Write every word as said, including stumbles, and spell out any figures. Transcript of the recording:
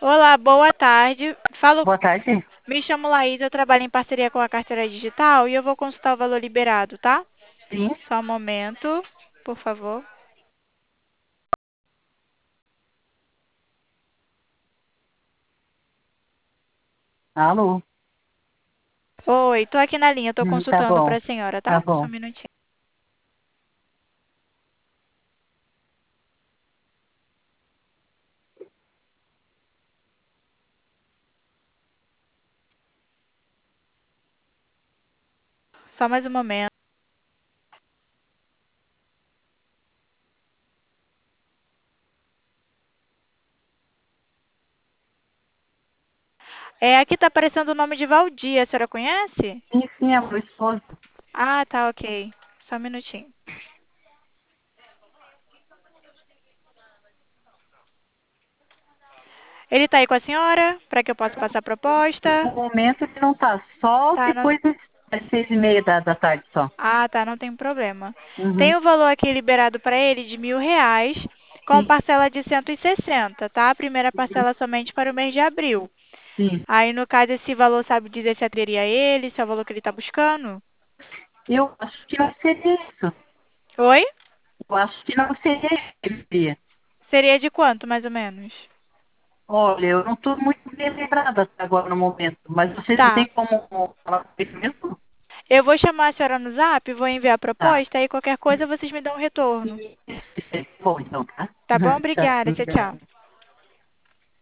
Olá, boa tarde. Falo, Boa tarde. me chamo Laís, eu trabalho em parceria com a Carteira Digital e eu vou consultar o valor liberado, tá? Sim. Só um momento, por favor. Alô? Oi, tô aqui na linha, tô Hum, tá consultando para bom. a senhora, Tá tá? Só um bom. minutinho. Só mais um momento. É, aqui tá aparecendo o nome de Valdir, a senhora conhece? Sim, sim, é meu esposo. Ah, tá, ok. Só um minutinho. Ele tá aí com a senhora, para que eu possa passar a proposta? No momento ele não tá. Só Tá, não. depois das das seis e meia da, da tarde só. Ah, tá, não tem problema. Uhum. Tem o valor aqui liberado para ele de mil reais, com Sim, parcela de cento e sessenta, tá? A primeira parcela somente para o mês de abril. sim. Aí, no caso, esse valor, sabe dizer se aderia ele, se é o valor que ele está buscando? Eu acho que não seria isso. Oi? Eu acho que não seria isso que ele queria. Seria de quanto, mais ou menos? Olha, eu não estou muito bem lembrada até agora no momento, mas você não Tá. tem como falar com ele mesmo? Eu vou chamar a senhora no zap, vou enviar a Tá. proposta, aí qualquer coisa vocês me dão um retorno. Isso, isso aí. Bom, então, tá? Tá bom? Tá. Obrigada. Tchau, tchau.